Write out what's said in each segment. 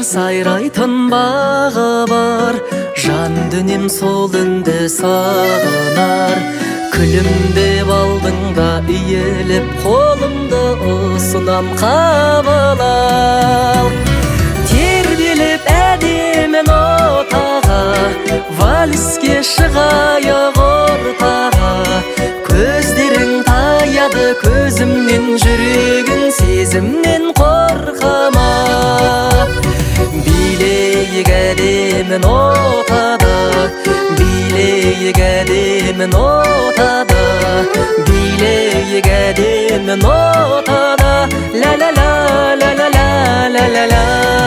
сайрайтын бағы бар, жан дүнем сол үнді сағынар. Күлімдеп алдың да иіліп қолымды ұсынам, қабыл ал. Тербеліп әдемін отаға, вальске шығайық ортаға. Көздерің таяды көзімнен, жүрегің сезімнен қорқама. Билейік әдемін отада, билейік әдемін отада, билейік әдемін отада. Ла-ла-ла, ла-ла-ла, ла-ла-ла.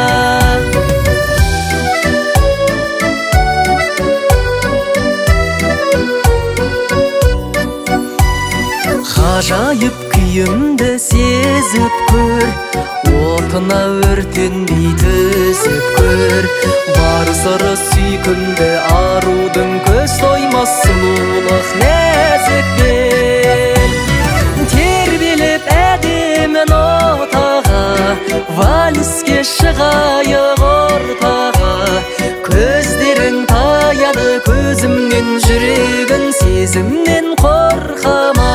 Ғажайып күйімді сезіп көр, отына өртенбей төзіп көр. Бар сыры сүйкімді арудың, көз тоймас сұлулық нәзік бел. Тербеліп әдемін отаға, вальске шығайық ортаға. Көздерің таяды көзімнен, жүрегің сезімнен қорқама.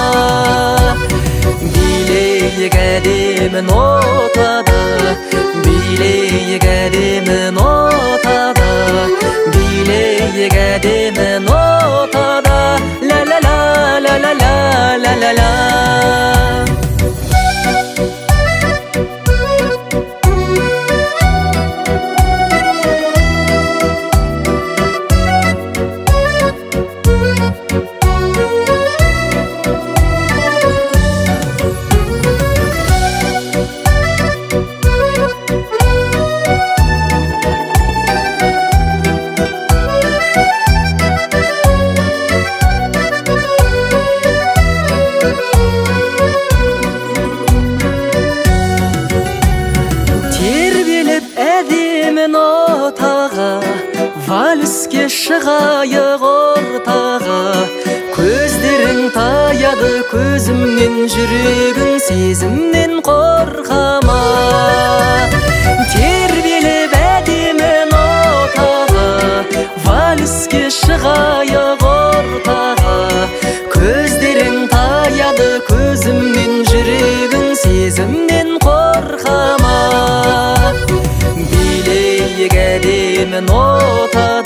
Билейік әдемін отада, билейік әдемін отада, билейік әдемін отада. Ла-ла-ла, ла-ла-ла, ла-ла-ла. Әдемін отаға, вальске шығайық ортаға. Көздерің таяды көзімнен, жүрегің сезімнен қорқама. Тербеліп әдемін отаға, вальске шығайық ортаға. Көздерің таяды көзімнен, жүрегің сезімнен қорқама. Билейік әдемін отада,